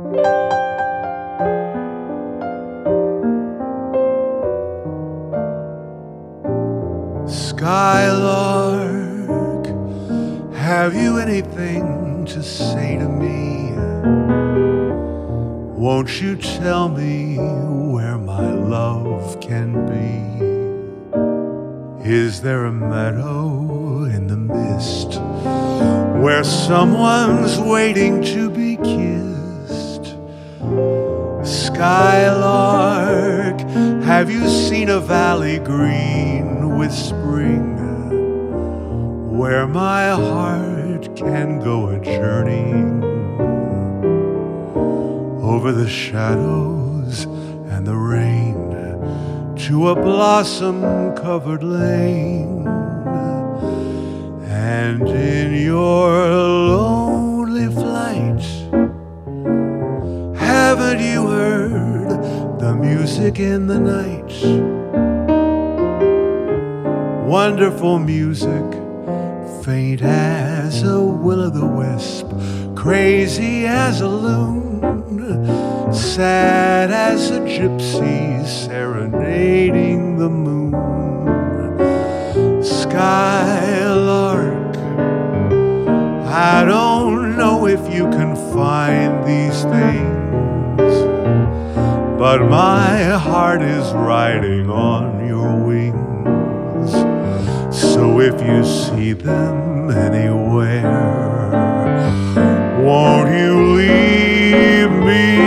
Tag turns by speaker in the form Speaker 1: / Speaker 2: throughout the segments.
Speaker 1: Skylark, have you anything to say to me? Won't you tell me where my love can be? Is there a meadow in the mist where someone's waiting to be kissed? Skylark, have you seen a valley green with spring, where my heart can go a-journeying over the shadows and the rain to a blossom-covered lane? And in your lonely flight, haven't you heard the music in the night? Wonderful music, faint as a will-o'-the-wisp, crazy as a loon, sad as a gypsy serenading the moon. Skylark, I don't know if you can find these things, but my heart is riding on your wings. So if you see them anywhere, won't you leave me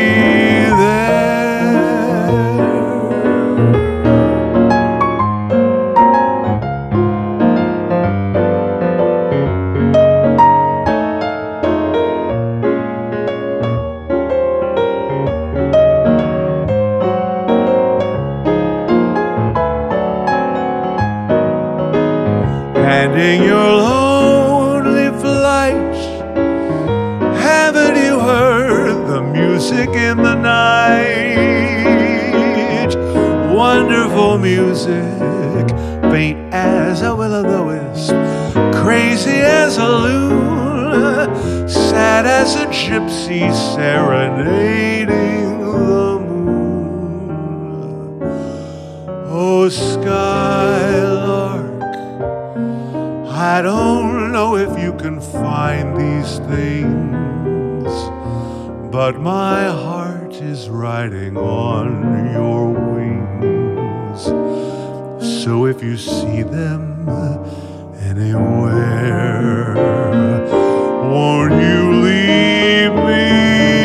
Speaker 1: And in your lonely flight, haven't you heard the music in the night? Wonderful music, faint as a will-o'-the-wisp, crazy as a loon, sad as a gypsy serenading the moon. Oh, Skylark, I don't know if you can find these things, but my heart is riding on your wings. So if you see them anywhere, won't you leave me